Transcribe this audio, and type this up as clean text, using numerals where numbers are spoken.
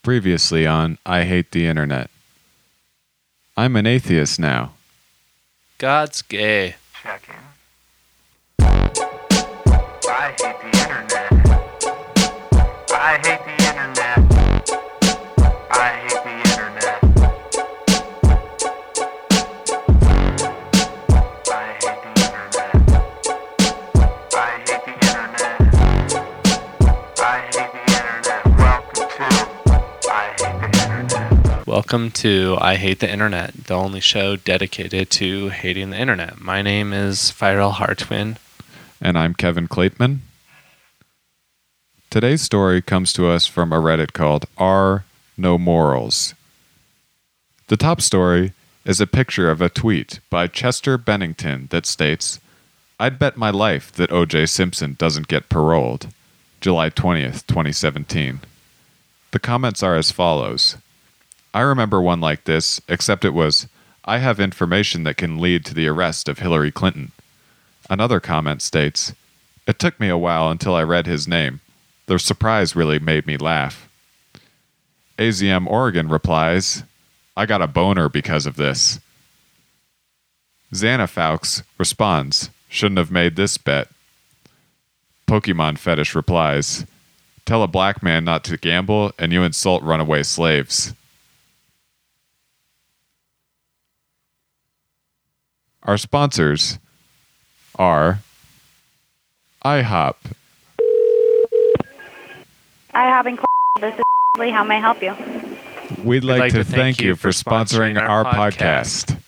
Previously on I Hate the Internet. I'm an atheist now. God's gay. Checking. I hate the internet. I hate the internet. I hate the internet. I hate the internet. I hate the internet. I hate the internet. Welcome to I Hate the Internet. Welcome to I Hate the Internet, the only show dedicated to hating the internet. My name is Viral Hartwin. And I'm Kevin Klateman. Today's story comes to us from a Reddit called R No Morals. The top story is a picture of a tweet by Chester Bennington that states, "I'd bet my life that O.J. Simpson doesn't get paroled." July 20th, 2017. The comments are as follows. I remember one like this, except it was, "I have information that can lead to the arrest of Hillary Clinton." Another comment states, "It took me a while until I read his name. The surprise really made me laugh." AZM Oregon replies, "I got a boner because of this." Xanafaux responds, "Shouldn't have made this bet." Pokemon Fetish replies, "Tell a black man not to gamble and you insult runaway slaves." Our sponsors are IHOP. IHOP and this is Lee. How may I help you? We'd like to thank you for sponsoring our podcast.